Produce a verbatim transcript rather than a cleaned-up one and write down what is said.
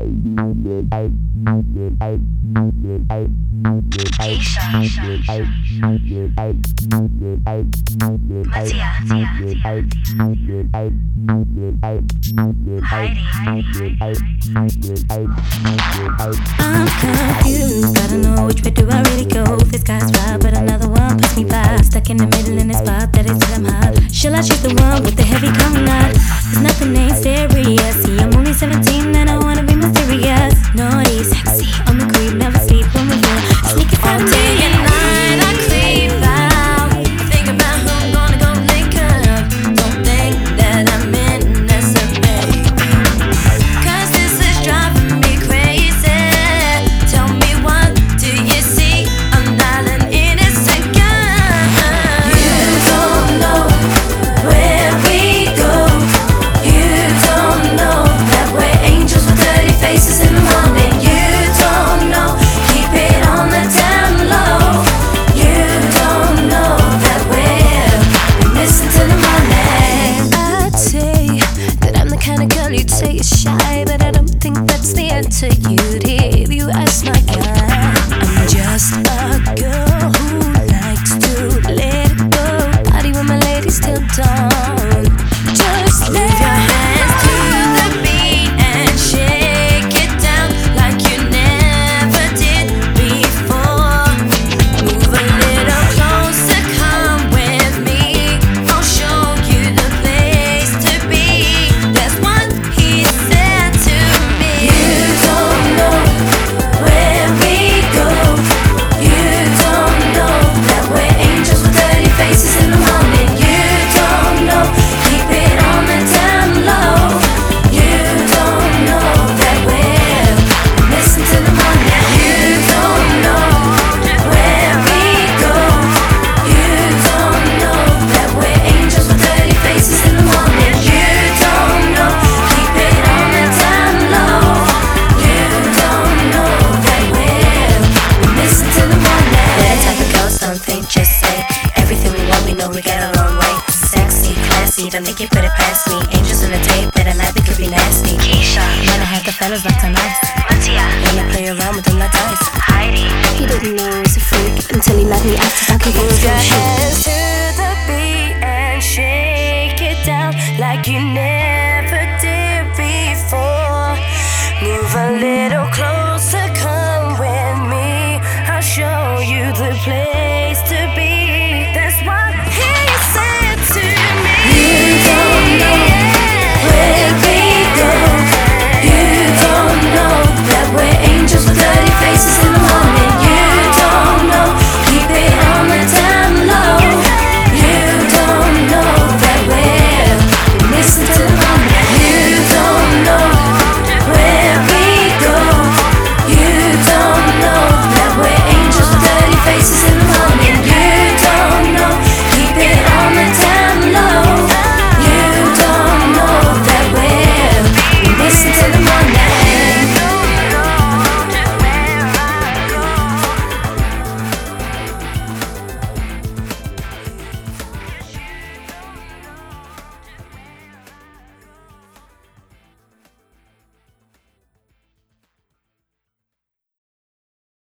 I'm confused, gotta know which way do I really go. This guy's right, but another one puts me by. Stuck in the middle in a spot that is I'm hot. Shall I choose the one with the heavy coconut? Cause nothing ain't serious. See, I'm only seventeen and I wanna be mysterious. Naughty, sexy, I'm a creep, never sleep when we're there. Sneaky from day and night, I creep out. Think about who I'm gonna go link up. Don't think that I'm innocent, baby. Cause this is driving me crazy. Tell me, what do you see? I'm dialing innocent gun. You don't know where we go. You don't know that we're angels with dirty faces in the morning. You don't know, keep it on the down low. You don't know that we're missing till the morning. I'd say that I'm the kind of girl you'd say is shy, but I don't think that's the answer you'd hear if you ask my guy. I'm just a girl who likes to let it go. Party with my ladies till dawn. Just let your hands to the beat and shake it down like you never did before. Move a little closer, come with me. I'll show you the place to be. That's what he said to me. You don't know where we go. You don't know that we're angels with dirty faces in the morning. You don't know, keep it on the down low. You don't know that we're missing till the morning. You don't know where we go. You don't know that we're angels with dirty faces in the morning. You don't know, keep it on the down low. You don't know that we're missing till the morning. We're the type of girls, don't think, just say everything we want, we know we get a long way. Sexy, classy, don't think you put it past me. Angels on the tape, but at night we could be nasty. Keisha, wanna have the fellas locked on ice. Matia, wanna play around with them like dice. Heidi, he didn't know he was a freak until he let me act as I could get his hands to the beat and shake it down like you never did before. Move a little closer.